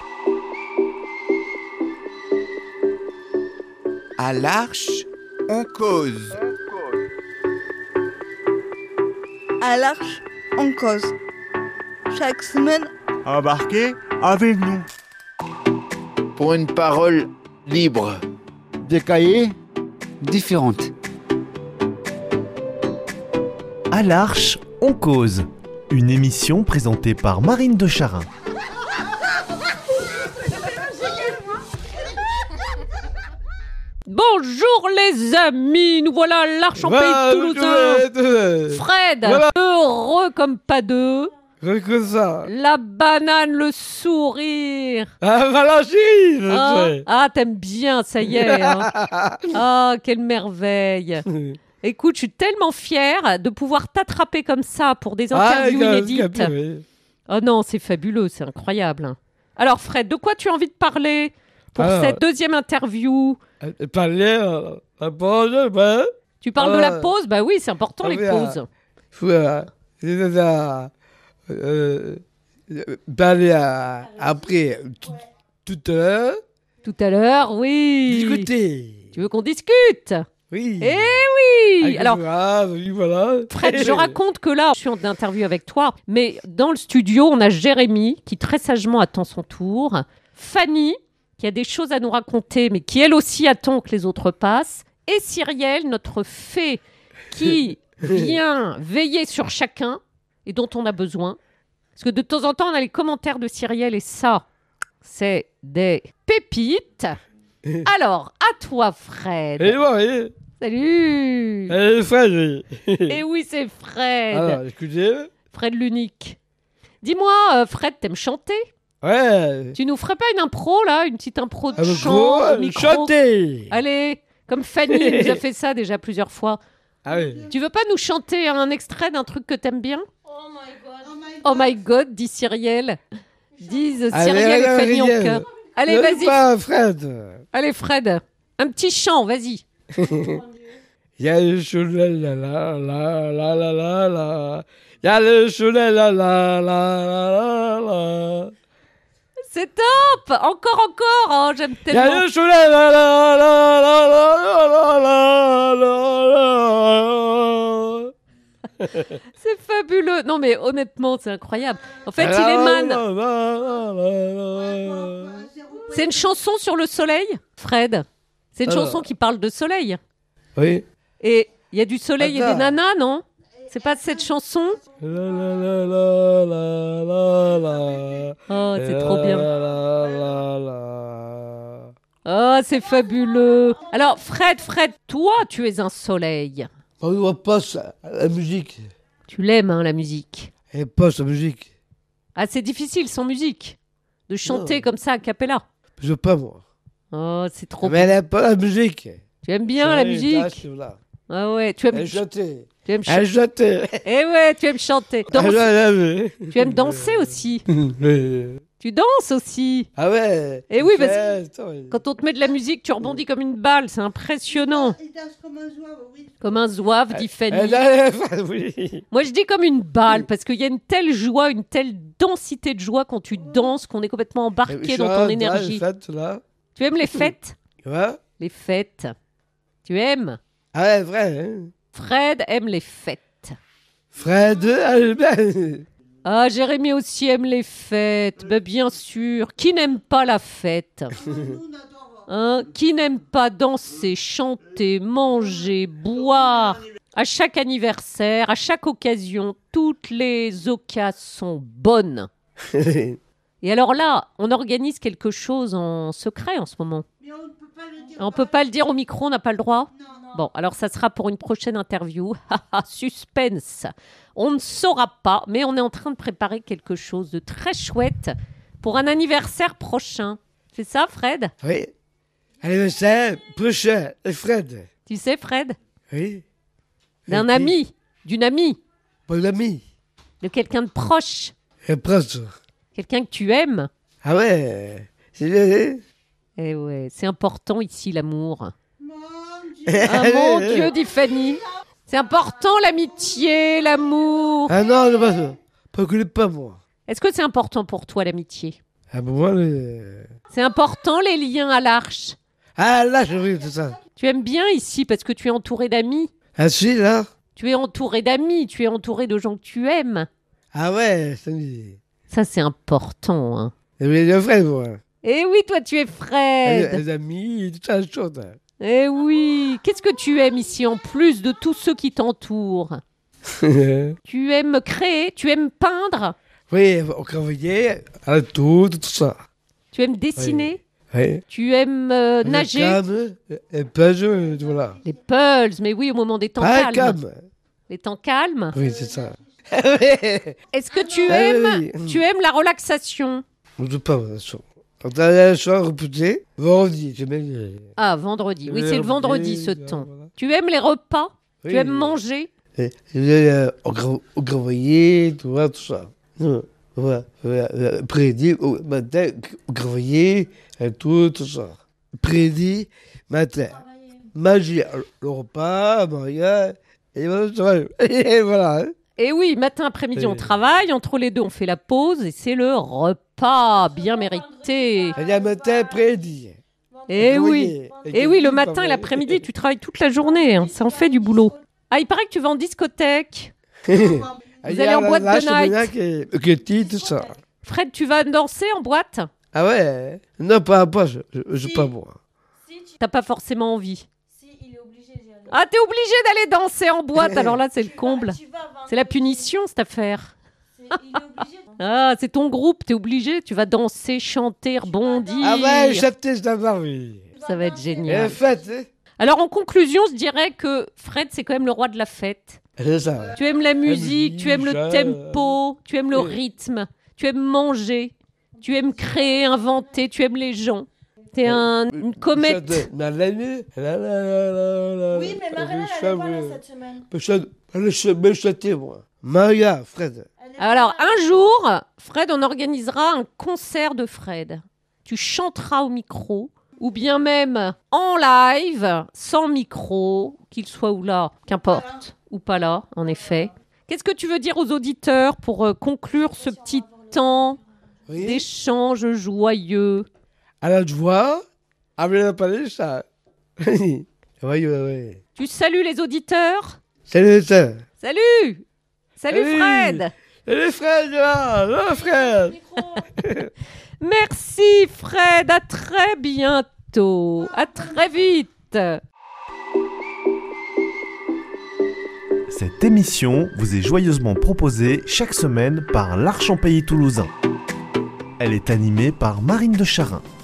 À l'Arche, on cause. À l'Arche, on cause. Chaque semaine, Embarquez avec nous. Pour une parole libre. Des cahiers différentes. À l'Arche, on cause. Une émission présentée par Marine de Charin. Bonjour les amis, nous voilà à l'Arche en pays toulousain. Fred, heureux comme pas deux. Que ça. La banane, le sourire. Ah, Valentine. T'aimes bien, ça y est. Ah, quelle merveille. Écoute, je suis tellement fière de pouvoir t'attraper comme ça pour des interviews inédites. Oh non, c'est fabuleux, c'est incroyable. Alors Fred, de quoi tu as envie de parler pour cette deuxième interview? Parler la pause, Tu parles de la pause? Bah oui, c'est important les pauses. Parler après tout à l'heure. Tout à l'heure, oui. Discuter. Tu veux qu'on discute? Oui. Eh oui. Alors, voilà. Fred, je raconte que là, je suis en interview avec toi, mais dans le studio, on a Jérémy qui très sagement attend son tour, Fanny qui a des choses à nous raconter, mais qui elle aussi attend que les autres passent, et Cyrielle, notre fée, qui vient veiller sur chacun et dont on a besoin. Parce que de temps en temps, on a les commentaires de Cyrielle et ça, c'est des pépites. Alors, à toi, Fred. Et moi, oui. Salut. Fred, oui. Et oui, c'est Fred. Alors, écoutez. Fred l'unique. Dis-moi, Fred, t'aimes chanter? Ouais. Tu nous ferais pas une impro, là? Une petite impro de chant au micro? Chanter. Allez, comme Fanny nous a fait ça déjà plusieurs fois. Ah oui. Tu veux pas nous chanter un extrait d'un truc que t'aimes bien? oh my god, Oh my god, dit Cyrielle. Disent Cyrielle et Fanny en chœur. Allez, vas-y. Pas Fred. Allez, Fred. Un petit chant, vas-y. Il y a le soleil, la la la la la la la. Il y a le soleil, la la la la la. C'est top. Encore, oh, j'aime Il y a tellement. le soleil, la la la la la la la la. C'est fabuleux. Non, mais honnêtement, c'est incroyable. En fait, il émane. C'est une chanson sur le soleil, Fred? C'est une chanson qui parle de soleil. Oui. Et il y a du soleil et des nanas, non? C'est pas cette chanson? La la la la la la la. Oh, c'est trop bien. La la la la. Oh, c'est fabuleux. Alors, Fred, toi, tu es un soleil. On ne voit pas ça, la musique. Tu l'aimes, hein, la musique. Elle passe la musique. Ah, c'est difficile sans musique. De chanter comme ça, a cappella. Je veux pas, moi. Oh, c'est trop Mais elle n'aime pas la musique. Tu aimes bien la musique? Ah ouais, tu aimes... Elle chantait. Tu aimes Elle chantait. Eh ouais, tu aimes chanter. Tu aimes danser aussi. Tu danses aussi. Ah ouais. Eh oui, parce que quand on te met de la musique, tu rebondis comme une balle. C'est impressionnant. il danse comme un zouave, oui. Comme un zouave, dit Fanny. Oui. Moi, je dis comme une balle, parce qu'il y a une telle joie, une telle densité de joie quand tu danses, qu'on est complètement embarqué dans ton énergie. Tu aimes les fêtes? Ouais. Les fêtes. Tu aimes? Ah ouais, vrai. Hein. Fred aime les fêtes. Fred, Ah, Jérémy aussi aime les fêtes. Ben, bien sûr. Qui n'aime pas la fête? Hein? Qui n'aime pas danser, chanter, manger, boire? À chaque anniversaire, à chaque occasion, toutes les occasions sont bonnes. Et alors là, on organise quelque chose en secret en ce moment. Mais on ne peut pas le dire. On peut pas le dire au micro, on n'a pas le droit? Non. Bon, alors ça sera pour une prochaine interview. Suspense. On ne saura pas, mais on est en train de préparer quelque chose de très chouette pour un anniversaire prochain. C'est ça, Fred? Oui. Anniversaire prochain, Fred. Tu sais, Fred? Oui. D'un ami, d'une amie, Bon ami. de quelqu'un de proche, Et proche. quelqu'un que tu aimes. Ah ouais. C'est Eh ouais, c'est important ici, l'amour. Mon Dieu. Ah mon Dieu, dit Fanny. C'est important, l'amitié, l'amour. Ah non, pas que pas moi. Est-ce que c'est important pour toi, l'amitié? Ah, pour moi, C'est important les liens à l'Arche. Ah, là, je veux tout ça. Tu aimes bien ici parce que tu es entouré d'amis. Ah, si, là. Tu es entouré d'amis, tu es entouré de gens que tu aimes. Ah ouais, ça me dit. Ça, c'est important. Hein. Et mes deux frères, moi. Eh oui, toi, tu es Fred. Les amis, toute la chose. Eh oui. Qu'est-ce que tu aimes ici en plus de tous ceux qui t'entourent? Tu aimes créer, tu aimes peindre, Oui, on travaillait à tout ça. tu aimes dessiner, Oui. tu aimes nager. Et pas je, voilà. Les puzzles, mais oui, au moment des temps Ah, calmes. calme. Les temps calmes. Oui, c'est ça. Est-ce que tu Ah, aimes, oui. tu aimes la relaxation? On ne joue pas, la chose. Quand on a la chose repoussée, vendredi, j'ai bien. Ah, vendredi. Oui, c'est le vendredi ce temps. Voilà. Tu aimes les repas? Oui. Tu aimes manger? On travaillait, tu vois, tout ça. Voilà. Prédit, au matin, on travaillait, et tout ça. Prédit, matin. Manger le repas, mariage, et voilà. Et voilà. Hein. Et oui, matin, après-midi, on Oui. travaille. Entre les deux, on fait la pause et c'est le repas bien mérité. Et le matin, prédit. Eh oui. Et oui, le matin et l'après-midi, tu travailles toute la journée. Hein. Ça en fait du boulot. Ah, il paraît que tu vas en discothèque. Vous allez en boîte de night. Que tout ça. Fred, tu vas danser en boîte? Ah ouais? Non, pas, je pas moi. T'as pas forcément envie. Si, il est obligé, j'y allais. Ah, t'es obligé d'aller danser en boîte. Alors là, c'est le comble. Tu vas vendredi. C'est la punition, cette affaire. Il est obligé. Ah, c'est ton groupe, t'es obligé. Tu vas danser, chanter, rebondir. Ah ouais, chanter, c'est la oui. Ça va être Et génial. fête, hein? Alors, en conclusion, je dirais que Fred, c'est quand même le roi de la fête. C'est ça. Tu aimes la musique, tu aimes le ça. tempo, tu aimes le Oui. rythme, tu aimes manger, tu aimes créer, inventer, tu aimes les gens. T'es une comète. Oui, mais Marina, elle est pas là cette semaine. Je chanter, moi. Maria, Fred. Elle est pas Alors, là. un jour, Fred, on organisera un concert de Fred. Tu chanteras au micro, ou bien même en live, sans micro, qu'il soit ou là, qu'importe, ou pas là, en effet. Qu'est-ce que tu veux dire aux auditeurs pour conclure ce petit temps Oui. d'échange joyeux? À la joie, avec la palais, ça. Oui, oui. Tu salues les auditeurs? Salut, ça. Salut! Salut Salut. Fred! Salut, Fred, là, Fred. Merci Fred, à très bientôt, à très vite. Cette émission vous est joyeusement proposée chaque semaine par l'Arche en Pays Toulousain. Elle est animée par Marine de Charin.